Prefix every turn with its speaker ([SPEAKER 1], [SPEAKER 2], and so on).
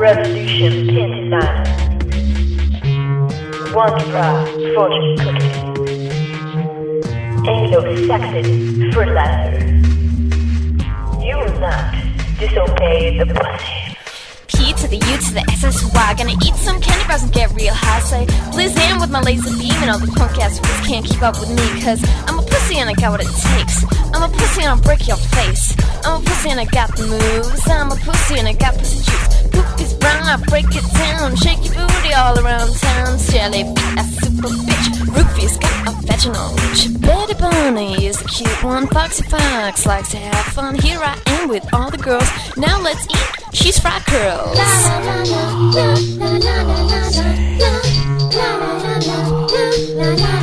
[SPEAKER 1] Revolution 29. Wonderful fortune cookie. Anglo-Saxon fertilizer. You will not disobey the pussy.
[SPEAKER 2] P to the U to the SSY. Gonna eat some candy bars and get real high. Say Blizzam with my laser beam, and all the punk ass fools can't keep up with me. Cause I'm a pussy and I got what it takes. I'm a pussy and I'll break your face. I'm a pussy and I got the moves. I'm a pussy and I got pussy juice. Poop is brown, I break it down. Shake your booty all around town. Jelly be a super bitch. Rufy's got a vaginal itch. Betty Bunny is a cute one. Foxy Fox likes to have fun. Here I am with all the girls. Now let's eat. She's fried curls.
[SPEAKER 3] La la la la la la la la la la la la la la la.